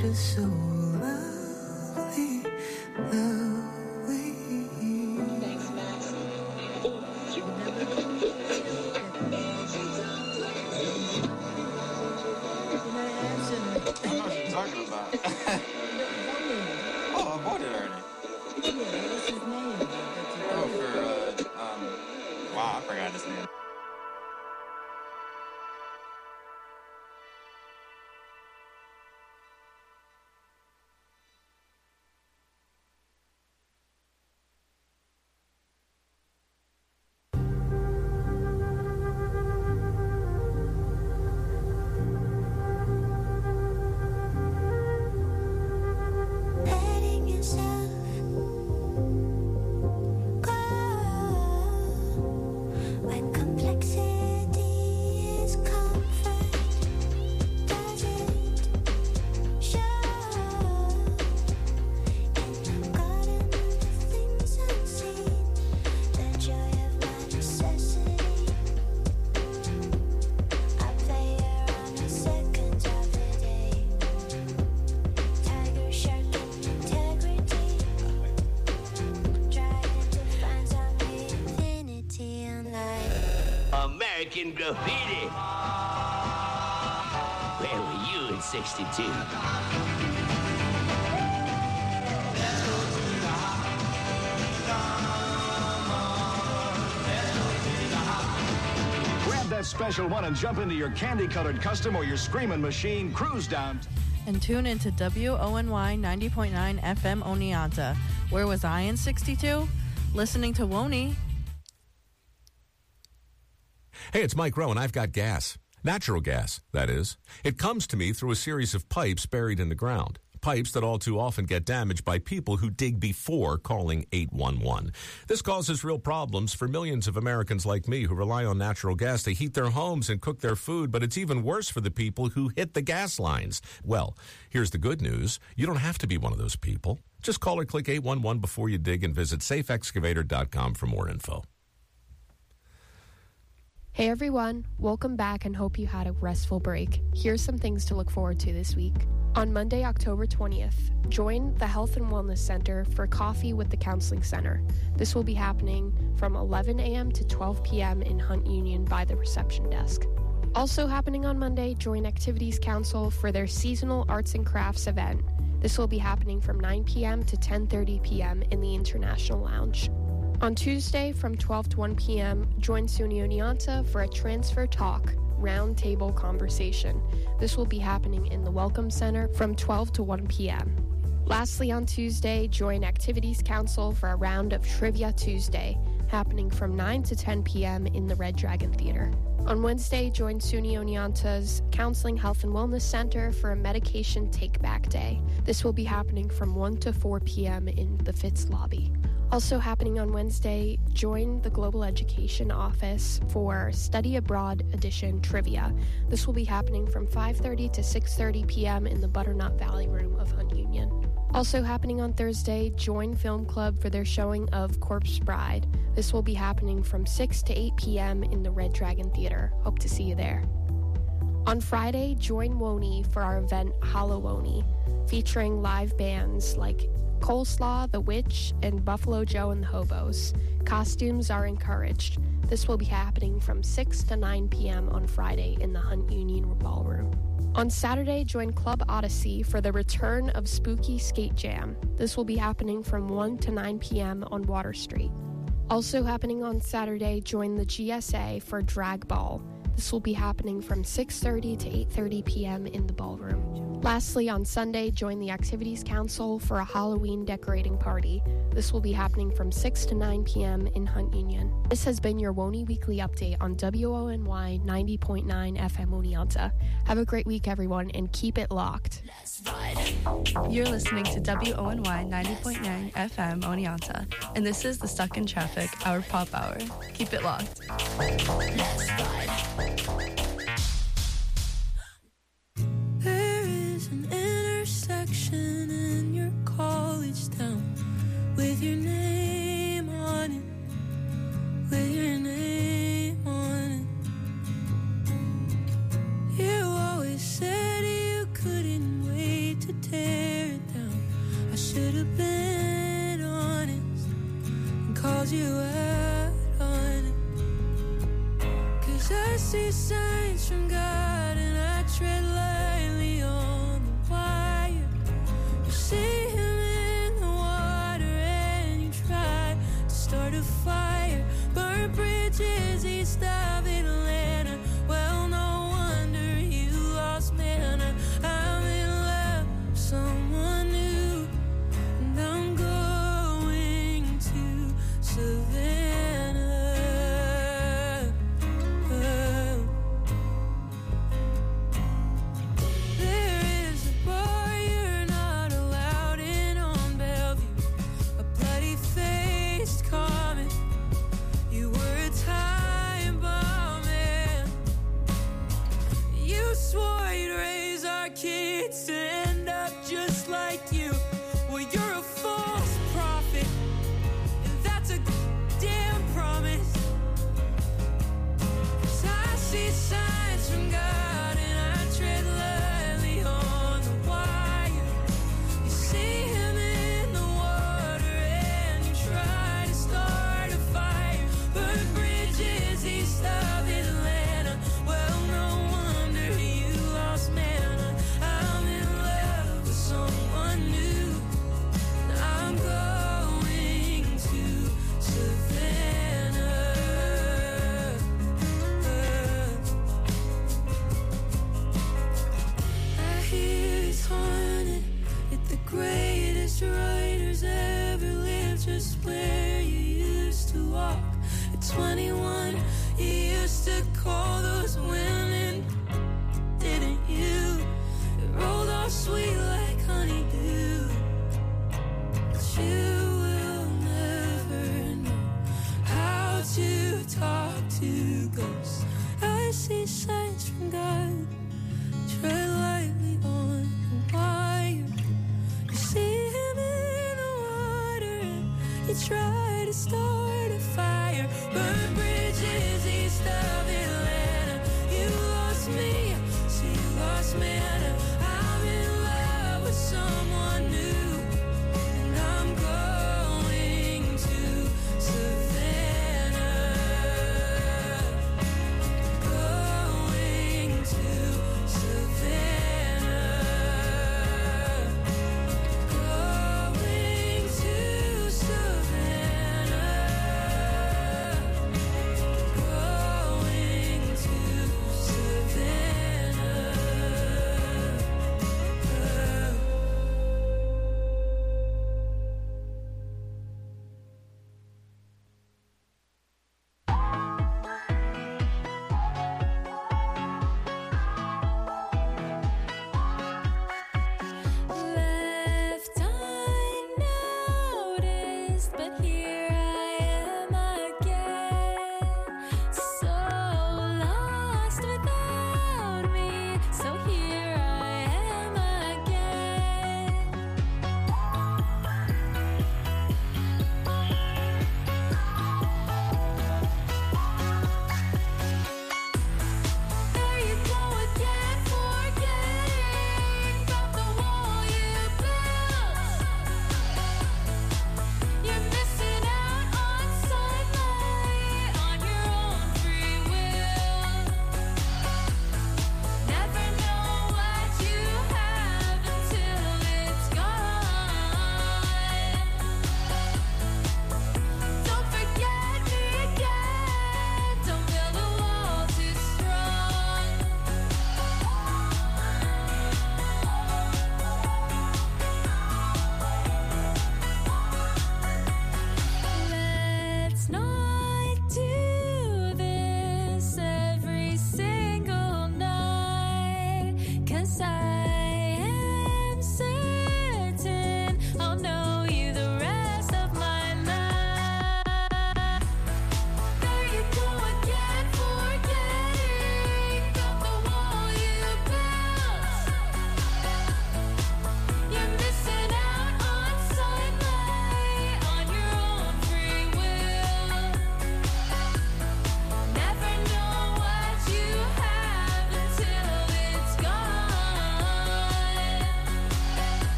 just so lovely, lovely. Thanks, Max. I don't know what you're talking about. Oh, I bought it already. What's his name? Oh, wow, I forgot his name. Letting yourself go when complexity is comfort. Does it show in the garden of the things unseen? The joy of my necessity. I play around the seconds of the day. Tiger, shark, and integrity. Trying to find some infinity in life. American Graffiti. Where were you in 62? Grab that special one and jump into your candy-colored custom or your screaming machine. Cruise down. And tune into WONY 90.9 FM Oneonta. Where was I in 62? Listening to Woney. Hey, it's Mike Rowe, and I've got gas. Natural gas, that is. It comes to me through a series of pipes buried in the ground. Pipes that all too often get damaged by people who dig before calling 811. This causes real problems for millions of Americans like me who rely on natural gas to heat their homes and cook their food, but it's even worse for the people who hit the gas lines. Well, here's the good news. You don't have to be one of those people. Just call or click 811 before you dig and visit safeexcavator.com for more info. Hey everyone, welcome back and hope you had a restful break. Here's some things to look forward to this week. On Monday, October 20th, join the Health and Wellness Center for Coffee with the Counseling Center. This will be happening from 11 a.m. to 12 p.m. in Hunt Union by the reception desk. Also happening on Monday, join Activities Council for their seasonal arts and crafts event. This will be happening from 9 p.m. to 10:30 p.m. in the International Lounge. On Tuesday from 12 to 1 p.m., join SUNY Oneonta for a Transfer Talk roundtable conversation. This will be happening in the Welcome Center from 12 to 1 p.m. Lastly, on Tuesday, join Activities Council for a round of Trivia Tuesday, happening from 9 to 10 p.m. in the Red Dragon Theater. On Wednesday, join SUNY Oneonta's Counseling Health and Wellness Center for a Medication Take-Back Day. This will be happening from 1 to 4 p.m. in the Fitz lobby. Also happening on Wednesday, join the Global Education Office for Study Abroad Edition Trivia. This will be happening from 5:30 to 6:30 p.m. in the Butternut Valley Room of Hunt Union. Also happening on Thursday, join Film Club for their showing of Corpse Bride. This will be happening from 6 to 8 p.m. in the Red Dragon Theater. Hope to see you there. On Friday, join Woney for our event Hallowoni, featuring live bands like Coleslaw, The Witch, and Buffalo Joe and the Hobos. Costumes are encouraged. This will be happening from 6 to 9 p.m. on Friday in the Hunt Union Ballroom. On Saturday, join Club Odyssey for the return of Spooky Skate Jam. This will be happening from 1 to 9 p.m. on Water Street. Also happening on Saturday, join the GSA for Drag Ball. This will be happening from 6:30 to 8:30 p.m. in the ballroom. Lastly, on Sunday, join the Activities Council for a Halloween decorating party. This will be happening from 6 to 9 p.m. in Hunt Union. This has been your Woney Weekly Update on WONY 90.9 FM Oneonta. Have a great week, everyone, and keep it locked. You're listening to WONY 90.9 FM Oneonta, and this is the Stuck in Traffic, our pop hour. Keep it locked. There is an intersection in your college town with your name on it, with your name on it. You always said you couldn't wait to take close you out on it. 'Cause I see signs from God and I tread lightly on the wire. You see him in the water and you try to start a fire. Burn bridges east of Atlanta. Well, no wonder you lost manna. I'm in love with someone new, and I'm going to Savannah. There is a bar you're not allowed in on Bellevue, a bloody-faced comet. You were a time bomb man. You swore you'd raise our kids to end up just like you. Well, you're a false prophet, and that's a damn promise. 'Cause I see signs from God and I tread lightly on the wire. You see him in the water and you try to start a fire. Burn bridges east of Atlanta. Well, no wonder you lost manna. I'm in love with someone new, and I'm going to Savannah. I hear it's haunted, yet the greatest writers ever lived just where you used to walk. At 21, you used to call those women, didn't you? It rolled off sweet like honeydew. But you will never know how to talk to ghosts. I see signs from God. Tread lightly on the wire. You see him in the water and you try to start a fire. Burn bridges east of Atlanta. You lost me, so you lost manna. I'm in love with someone new, and I'm going to Savannah. Going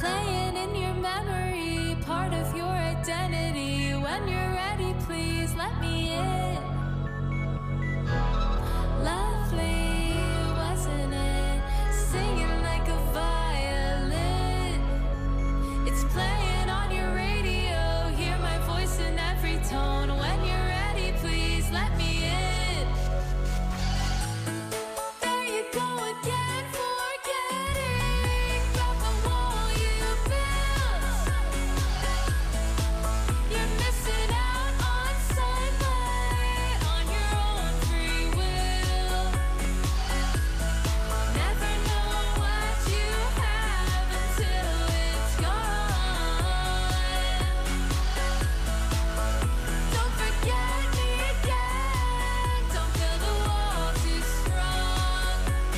playing in your memory, part of your identity. When you're ready, please let me in. Lovely, wasn't it? Singing like a violin. It's playing on your radio. Hear my voice in every tone. When you're ready, please let me in. There you go again, forgetting about the wall you built. You're missing out on sunlight on your own free will. Never know what you have until it's gone. Don't forget me again. Don't feel the wall too strong.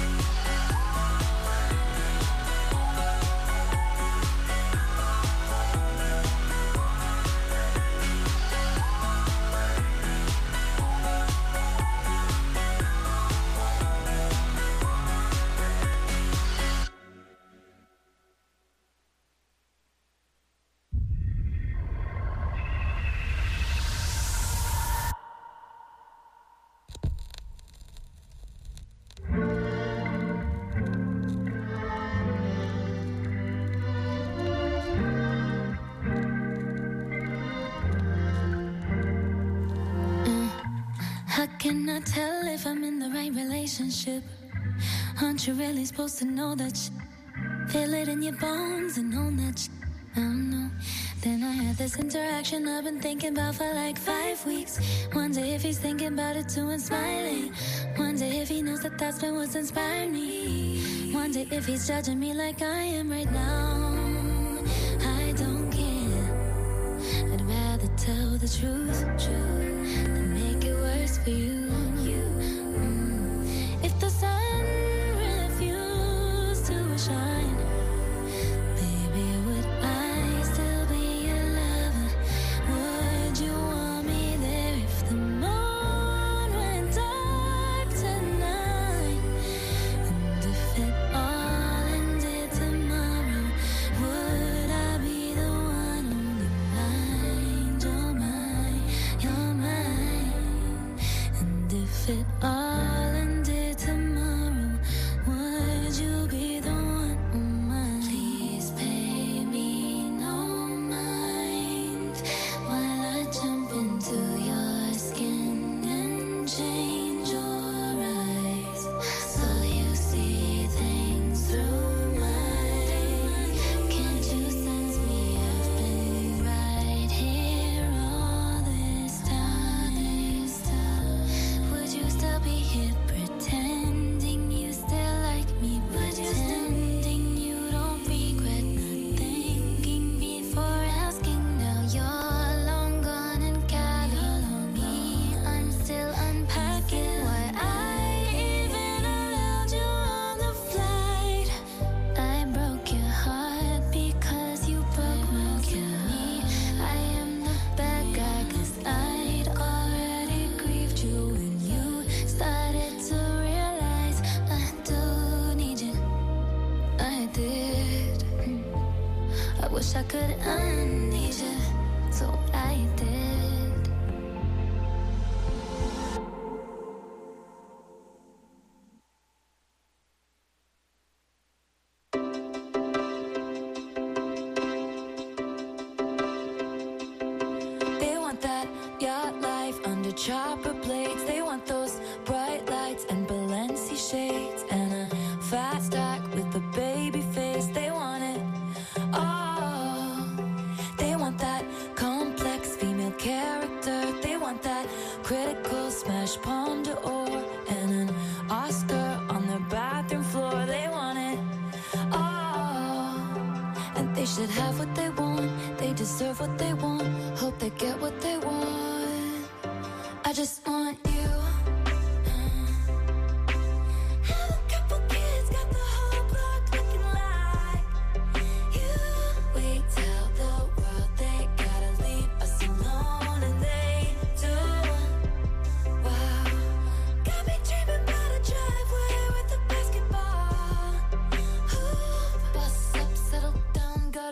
How can I tell if I'm in the right relationship? Aren't you really supposed to know that feel it in your bones and own that I don't know. Then I had this interaction I've been thinking about for like 5 weeks. Wonder if he's thinking about it too and smiling. Wonder if he knows that that's been what's inspired me. Wonder if he's judging me like I am right now. I don't care. I'd rather tell the truth than make it worse for you. If the sun refused to shine, baby, would I still be your lover? Would you want me there if the moon went dark tonight? And if it all ended tomorrow, would I be the one on your mind? You're mine, you're mine. And if it all ended tomorrow, would you be the one on mine? Please pay me no mind while I jump into your skin and change your eyes, so you see things through mine. Can't you sense me? I've been right here all this time. Would you still be here pretending you still like me? Pretending you don't regret not thinking before asking? Now you're long gone and calling me. I'm still unpacking. Why I even allowed you on the flight? I broke your heart because you broke me. I am the bad guy 'cause I'd already grieved you when you started to realize I do need you. I did. I wish I could unleash you, so I did. They want that yacht life under chopper blades. They want those bright lights and Balenci shades and a fat stack with a baby face. They want it all. They want that complex female character. They want that critical smash palm d'or and an Oscar on their bathroom floor. They want it all. And they should have what they want. They deserve what they want. Hope they get what they want. I just want you. Have a couple kids, got the whole block looking like you. We tell the world they gotta leave us alone, and they do. Wow, got me dreaming about a driveway with a basketball hoop. Bus up, settle down, got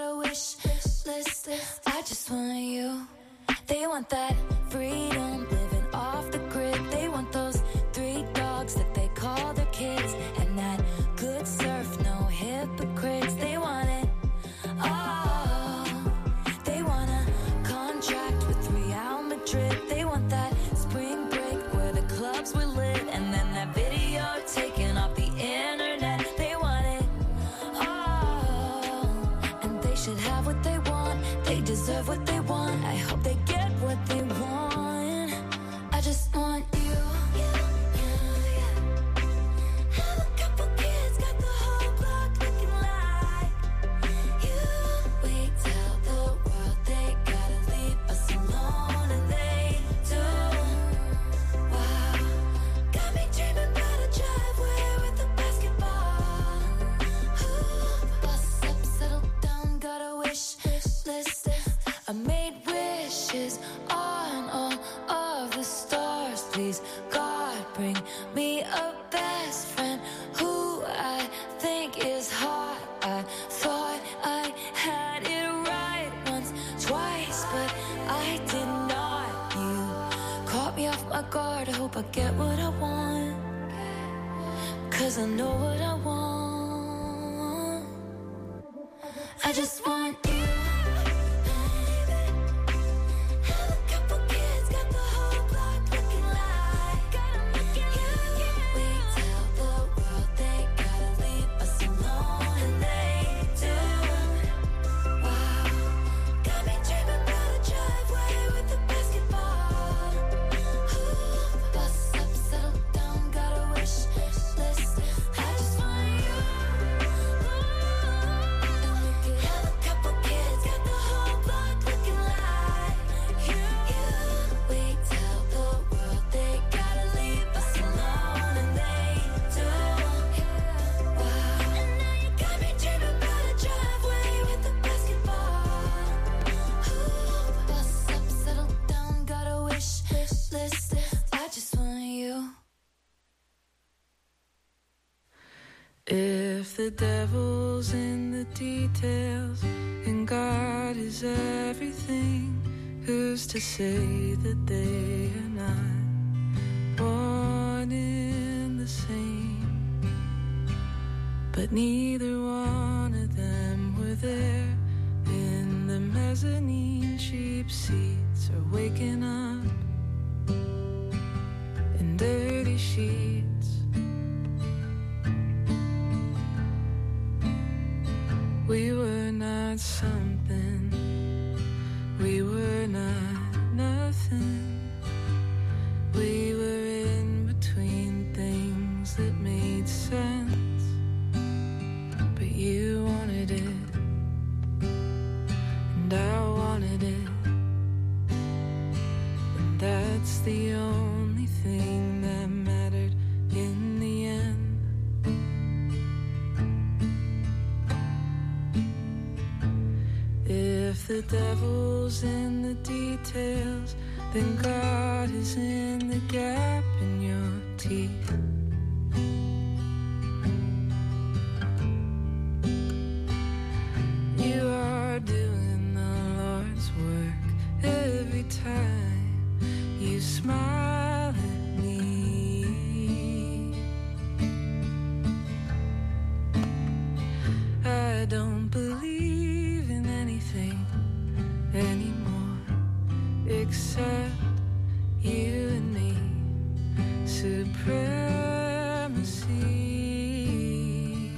They want that freedom, living off the grid. They want those 3 dogs that they call their kids, and that good surf, no hypocrites. They want it all. They want a contract with Real Madrid. They want that spring break where the clubs were lit, and then that video taken off the internet. They want it all, and they should have what they want. They deserve what they want. I hope they get what they want. I just want you. Have a couple kids, got the whole block looking like you. We tell the world they gotta leave us alone, and they do. Wow, got me dreaming about a driveway with a basketball. Ooh, bust up, settle down, got a wish list. I made wishes on all of the stars. Please, God, bring me a best friend who I think is hot. I thought I had it right once, twice, but I did not. You caught me off my guard. I hope I get what I want, 'cause I know what I want. I just want you. Have a couple kids, got the whole block looking like you. We tell the world they gotta leave us alone, and they do. Wow, got me dreaming about a driveway with a basketball. Ooh, bust up, settle down, got a wish list. I just want you. Have a couple kids, got the whole block looking like you. We tell the world they gotta leave us alone, and they do. Wow, and now you got me dreaming about a driveway with a basketball. Ooh, bust up, settle down, got a wish list. I just want you. If the devil's in the details and God is everything, who's to say that they are not one in the same? But neither one of them were there in the mezzanine cheap seats, or waking up in dirty sheets. We were not something, we were not nothing. We were in between things that made sense. But you wanted it, and I wanted it, and that's the only thing that mattered in the end. If the devil's in the details, then God is in the gap in your teeth. You are doing the Lord's work every time you smile at me. I don't believe in anything anymore except you and me. Supremacy.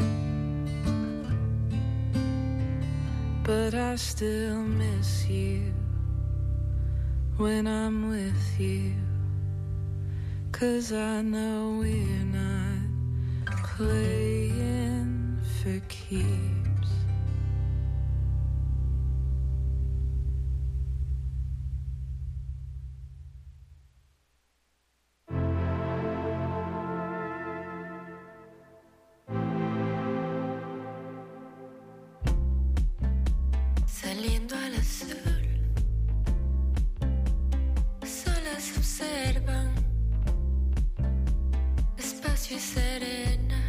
But I still miss you when I'm with you, 'cause I know we're not playing for keeps. Saliendo al azul, solas observan, espacio y serena,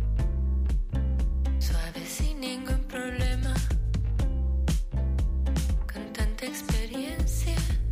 suave sin ningún problema, con tanta experiencia.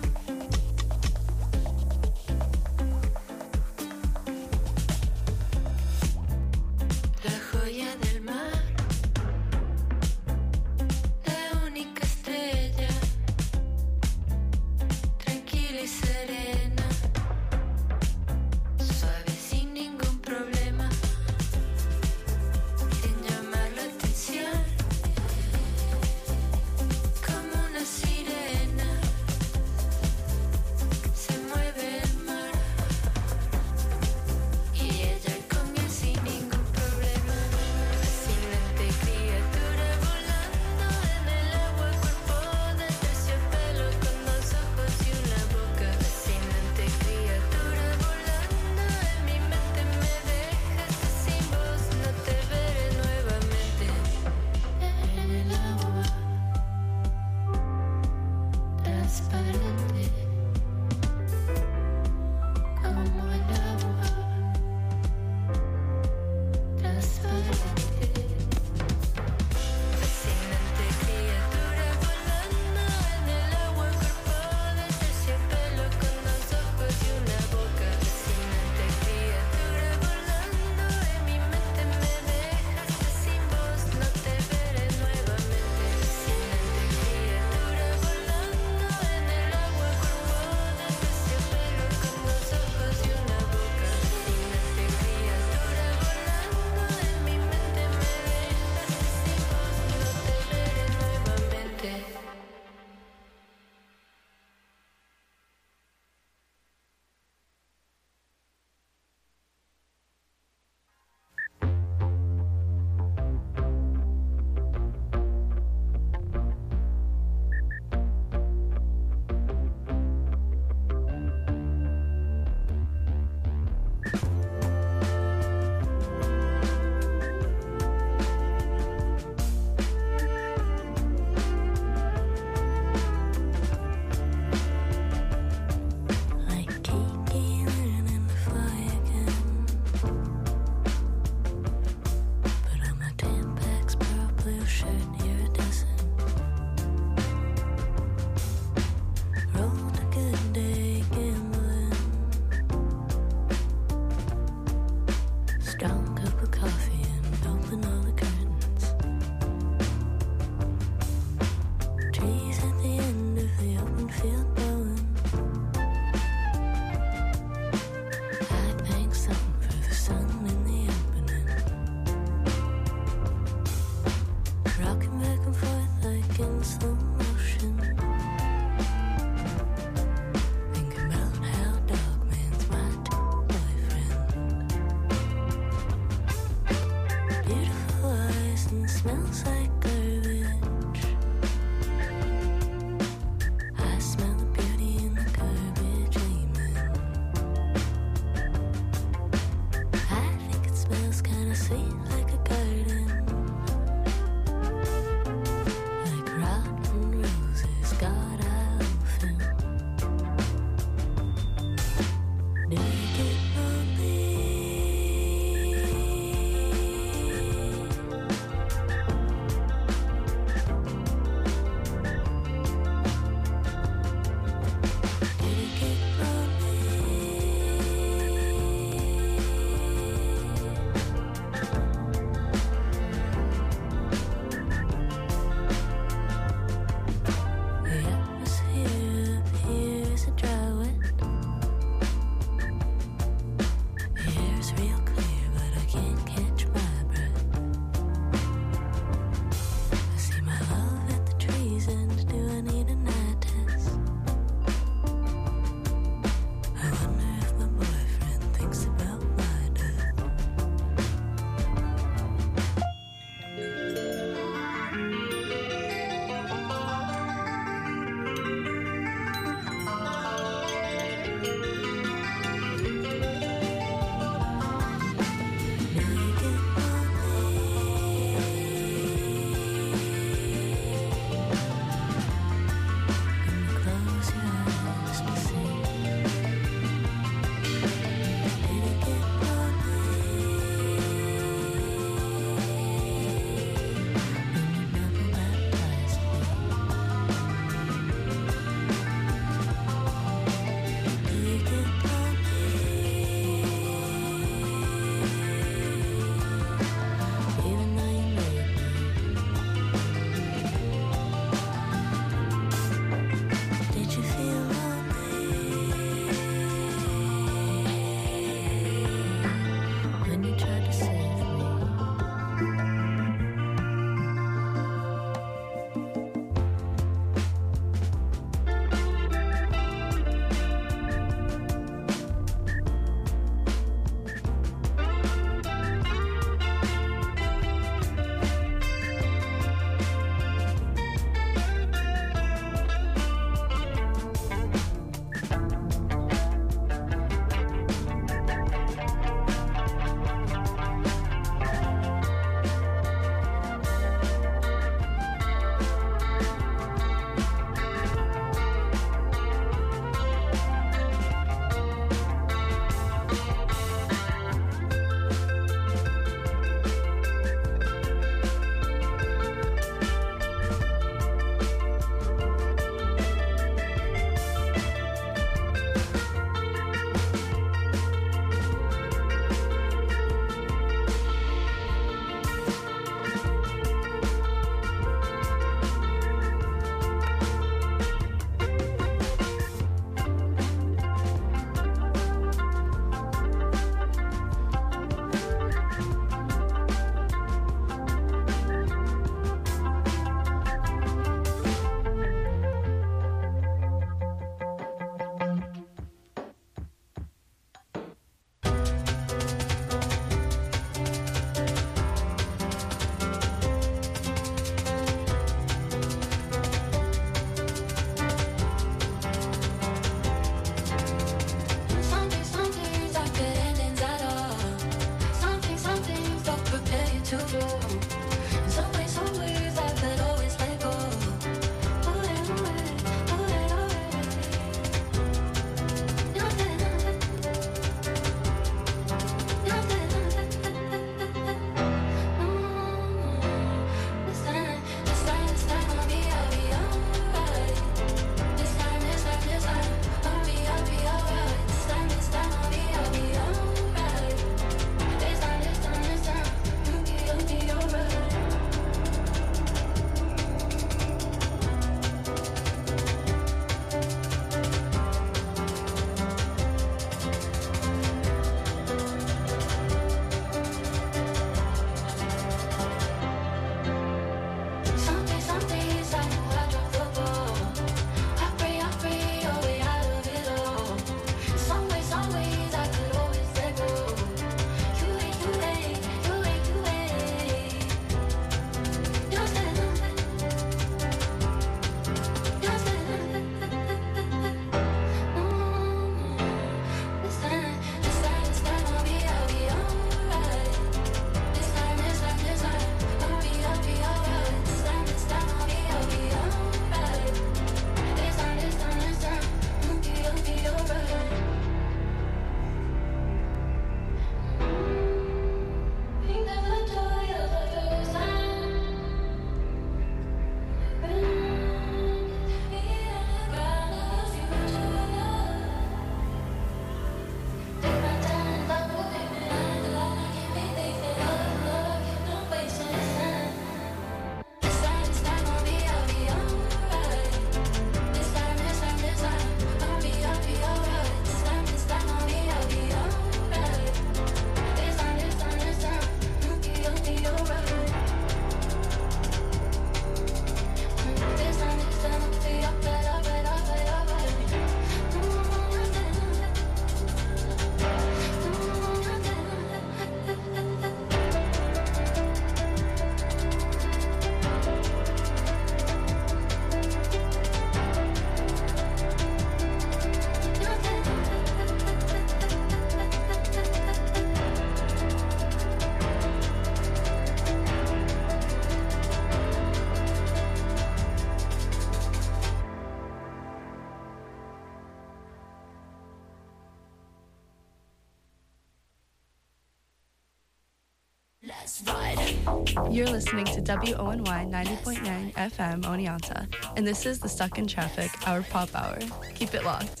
You're listening to WONY 90.9 FM Oneonta, and this is the Stuck in Traffic, our pop hour. Keep it locked.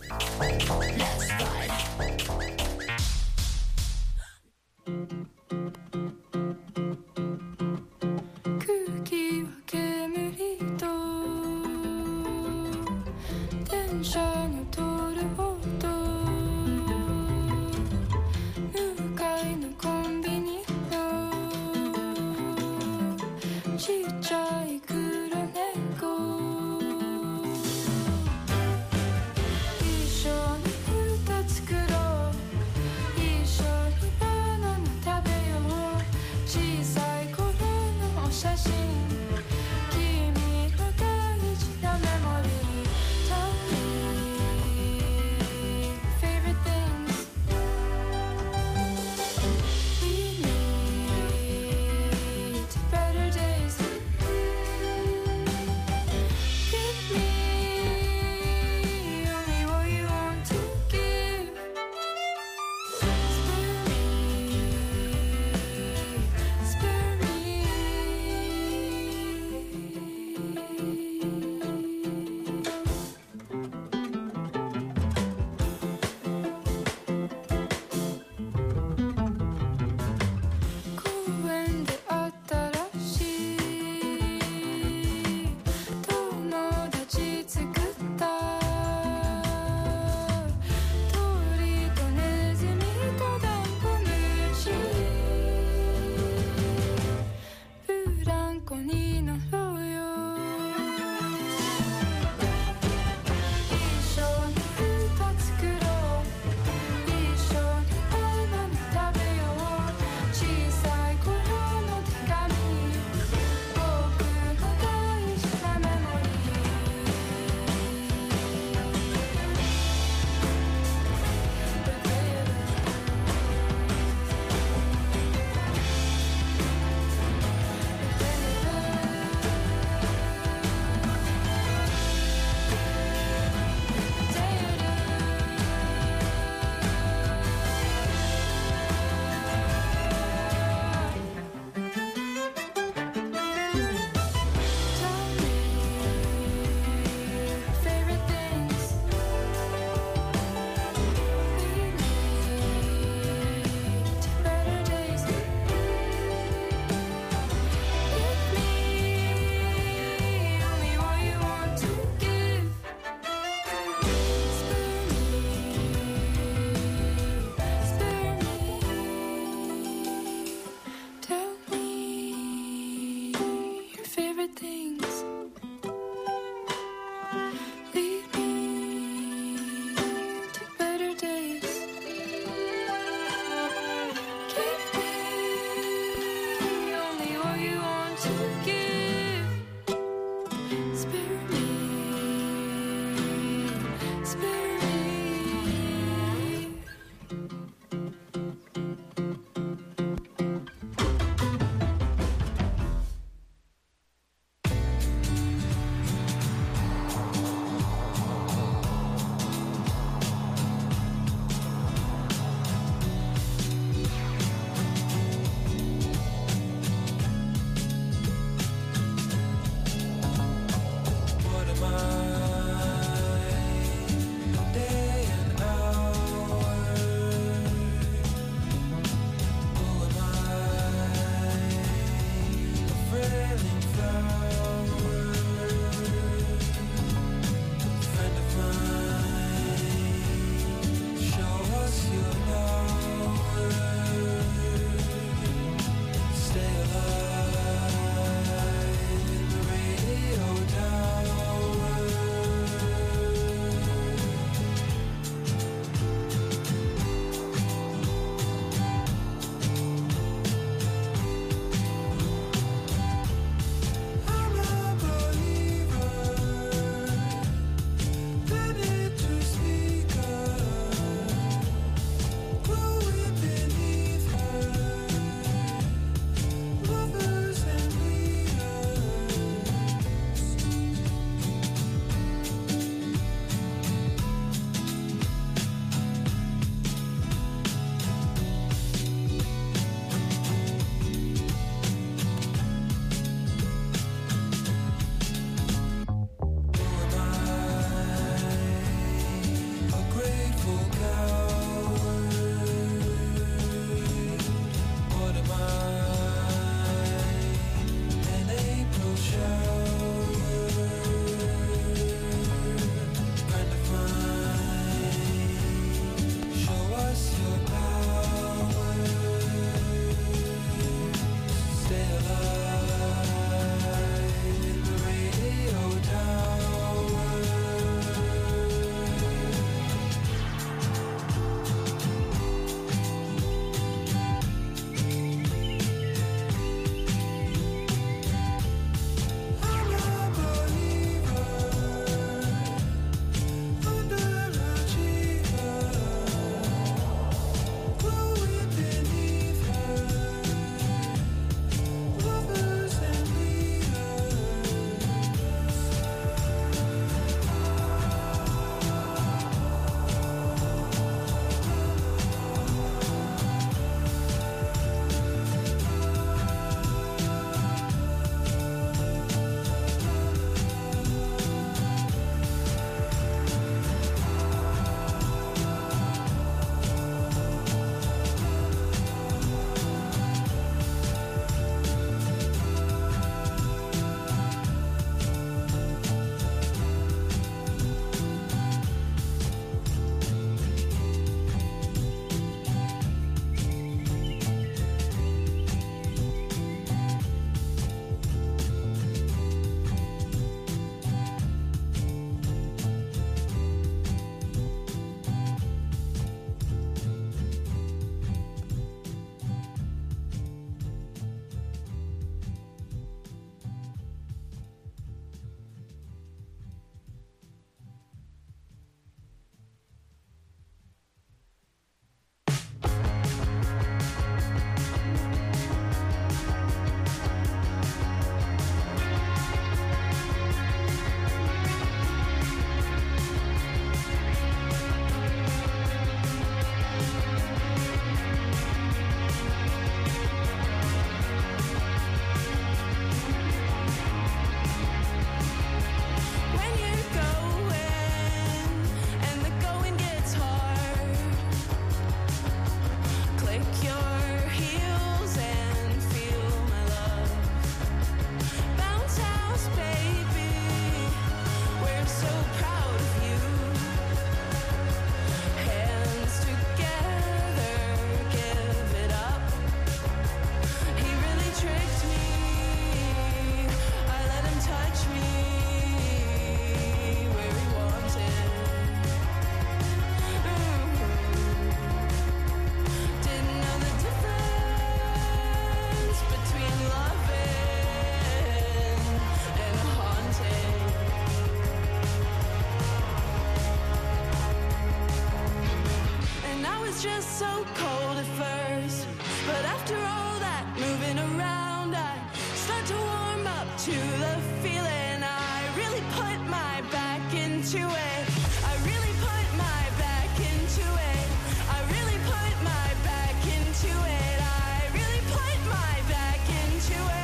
was just so cold at first, but after all that moving around, I start to warm up to the feeling. I really put my back into it. I really put my back into it. I really put my back into it. I really put my back into it.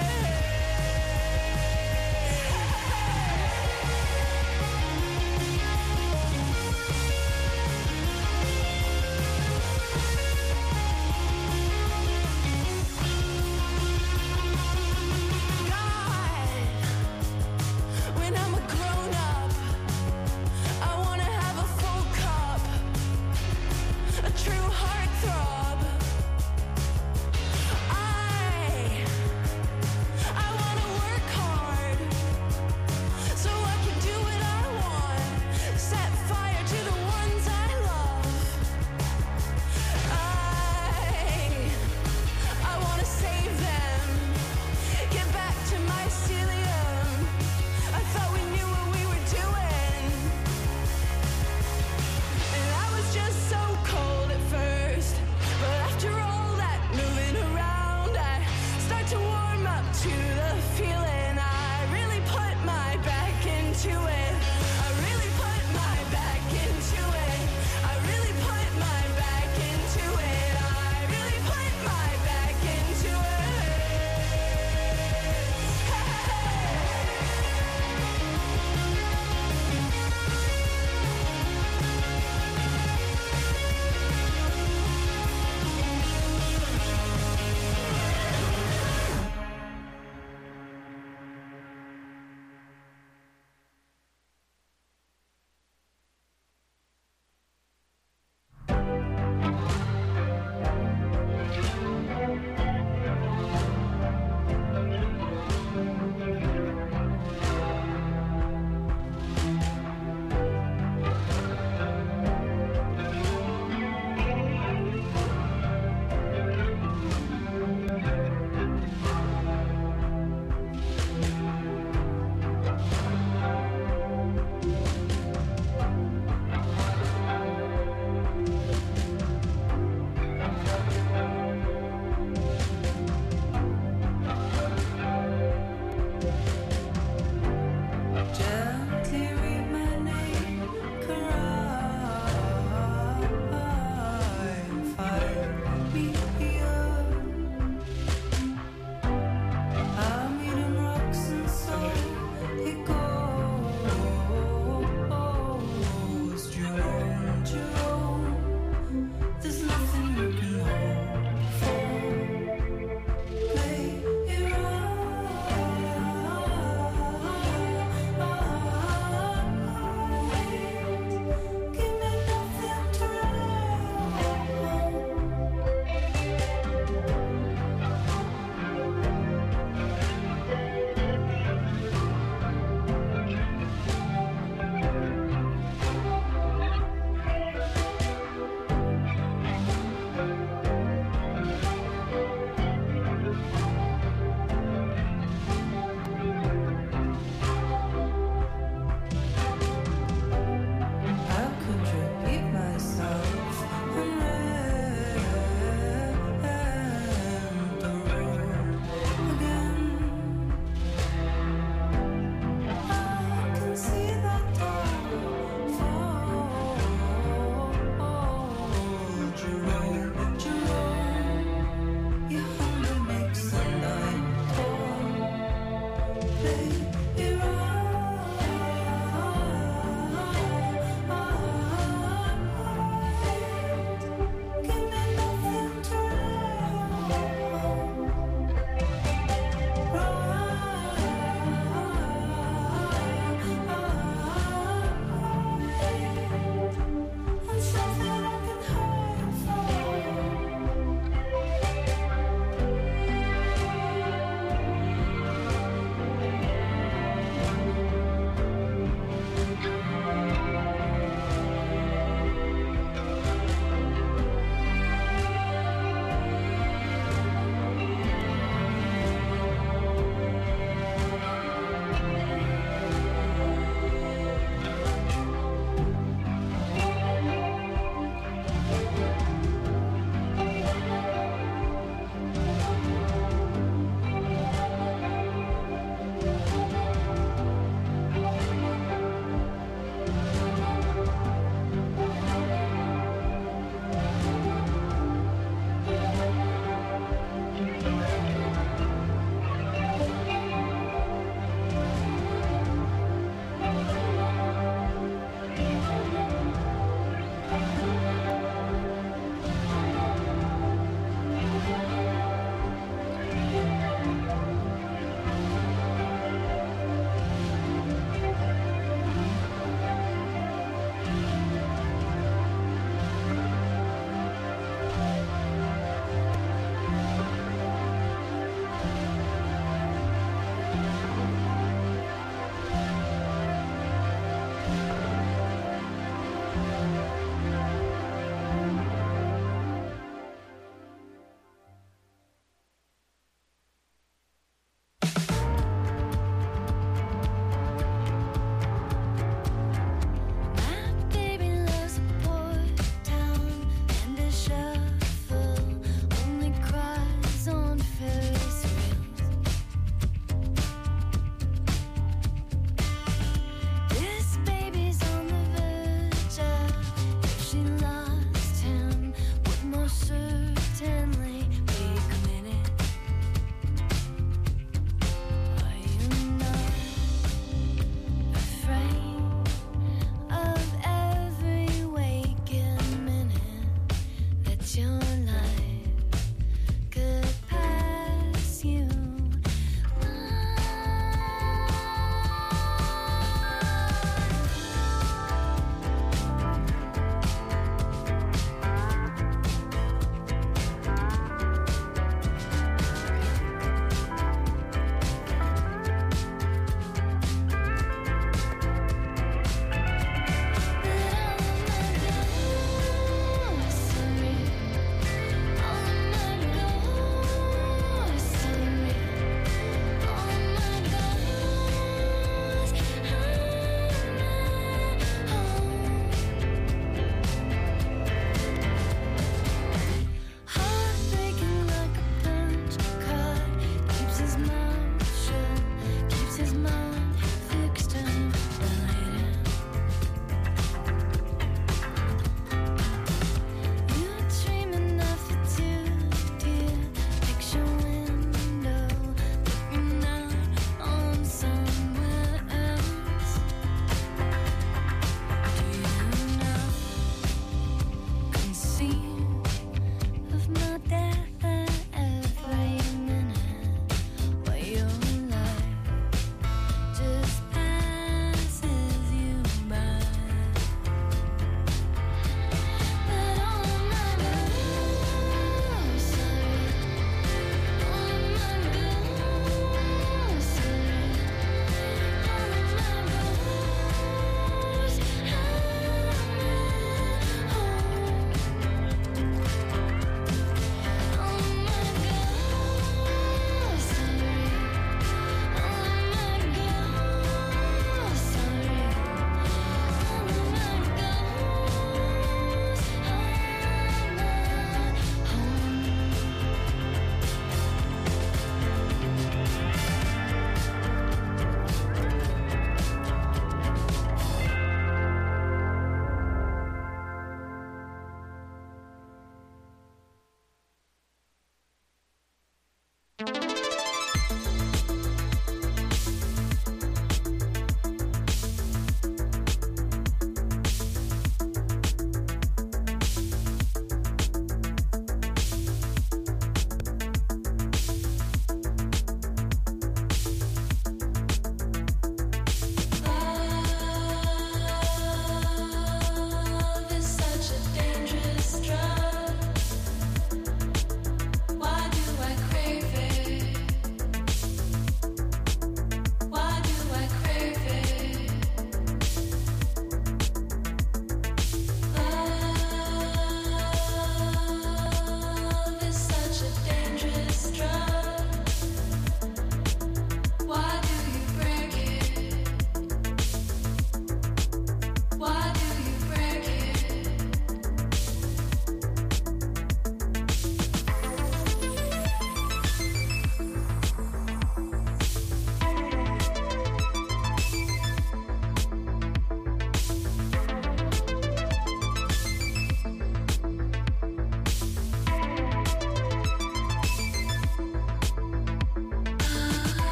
God, when I'm a grown up,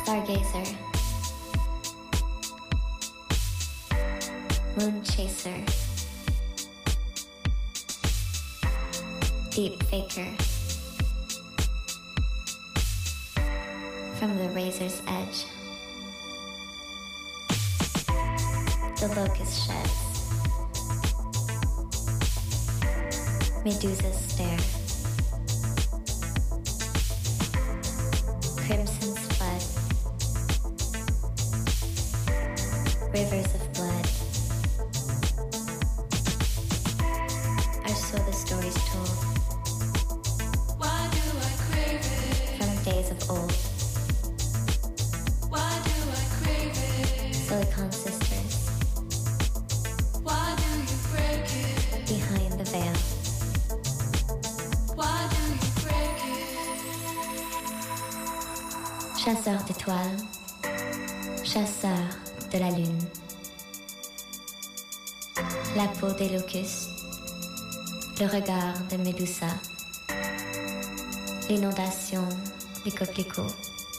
Stargazer, Moon Chaser, Deep Faker, From the Razor's Edge, The Locust Sheds, Medusa's Stare, Crimson's Flood, Rivers of Blood. Are so the stories told. Why do I crave it? From days of old. Why do I crave it? Silicon Sisters. Why do you break it? Behind the veil. Why do you break it? Chasseur d'étoiles. Chasseur de la lune. La peau des locustes. Le regard de Médusa. L'inondation des coquelicots.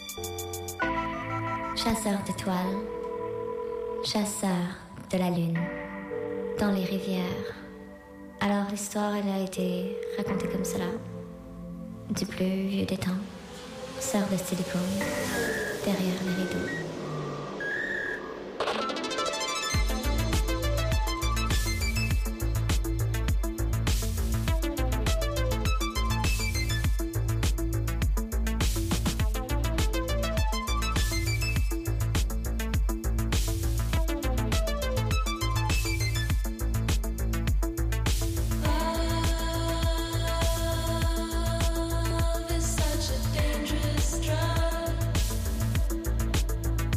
Chasseur d'étoiles. Chasseur de la lune. Dans les rivières. Alors l'histoire, elle a été racontée comme cela. Du plus vieux des temps. Sœur de silicone. Derrière les rideaux. Love is such a dangerous drug.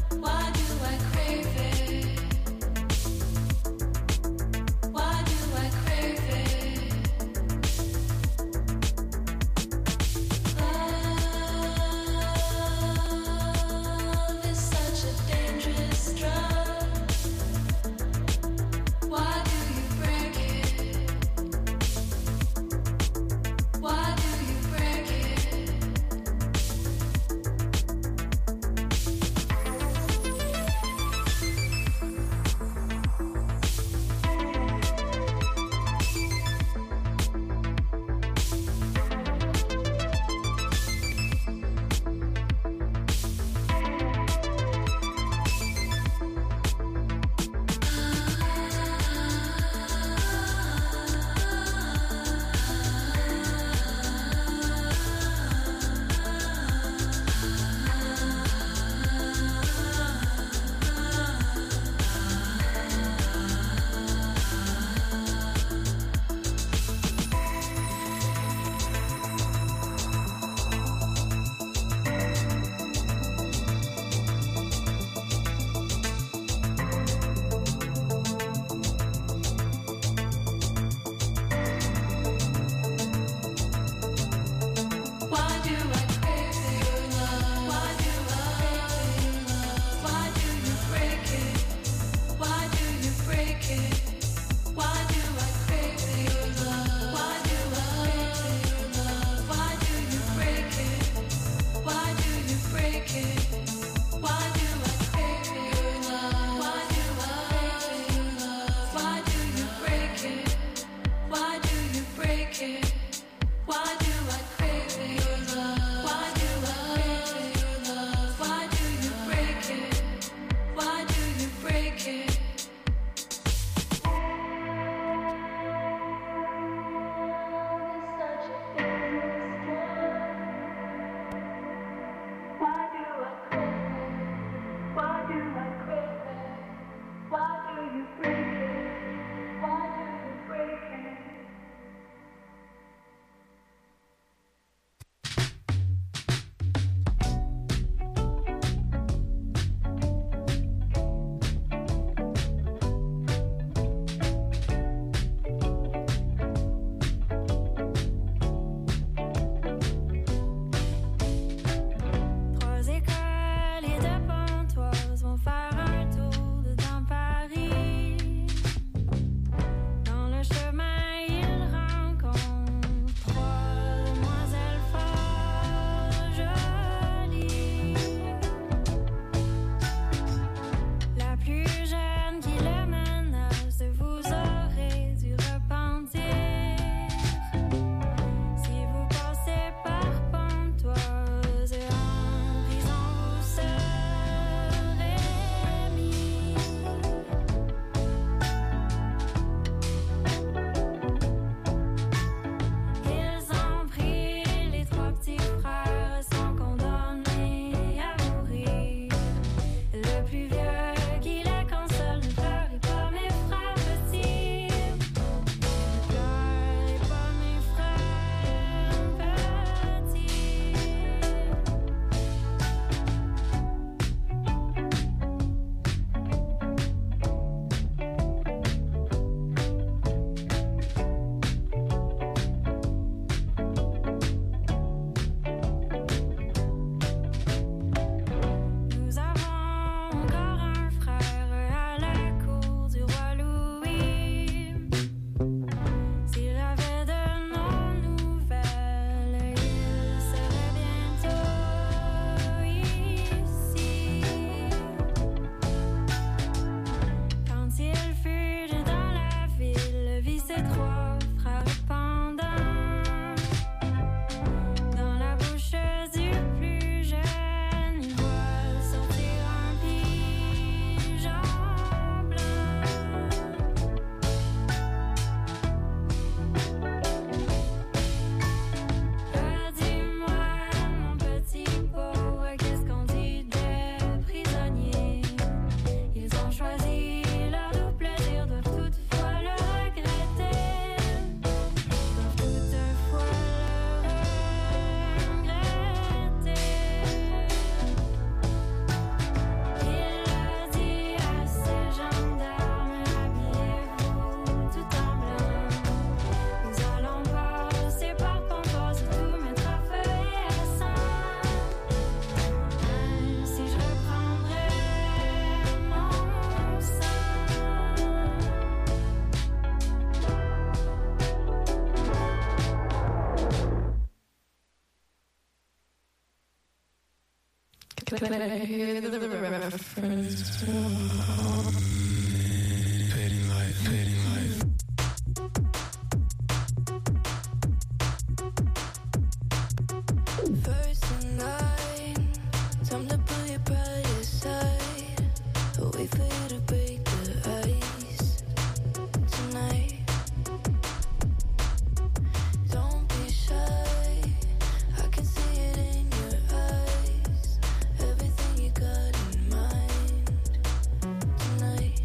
when I hear the reference. Fading light, fading light. First in line, time to put your pride aside. Wait for you to break the ice tonight. Don't be shy, I can see it in your eyes. Everything you got in mind tonight.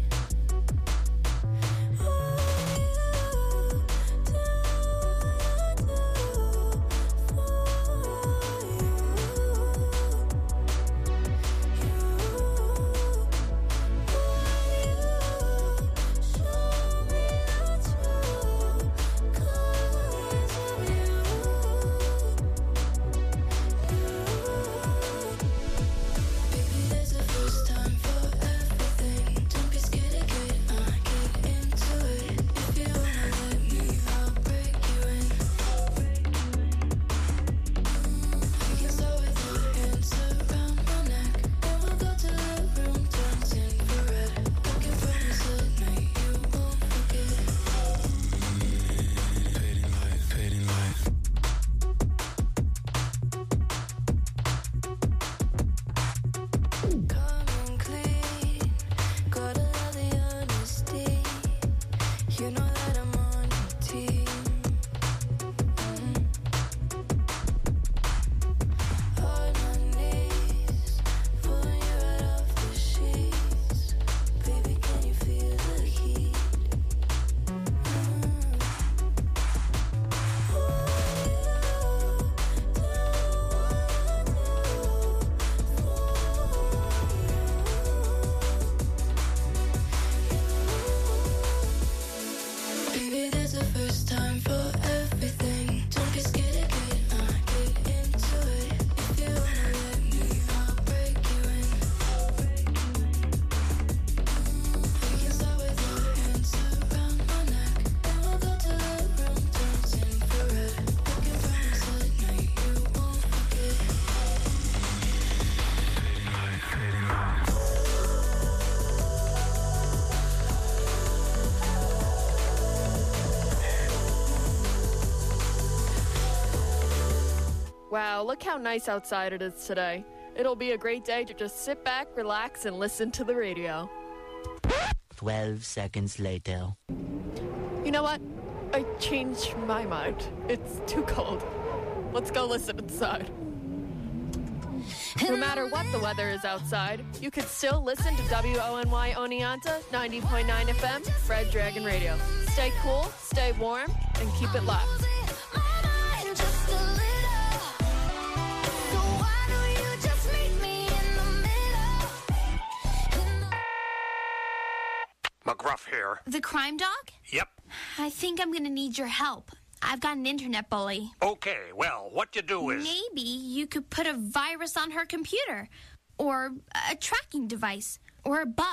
Wow, look how nice outside it is today. It'll be a great day to just sit back, relax, and listen to the radio. 12 seconds later. You know what? I changed my mind. It's too cold. Let's go listen inside. No matter what the weather is outside, you can still listen to WONY Oneonta 90.9 FM, Red Dragon Radio. Stay cool, stay warm, and keep it locked. McGruff here. The crime dog? Yep. I think I'm gonna need your help. I've got an internet bully. Okay, well, what you do is... Maybe you could put a virus on her computer. Or a tracking device. Or a bug.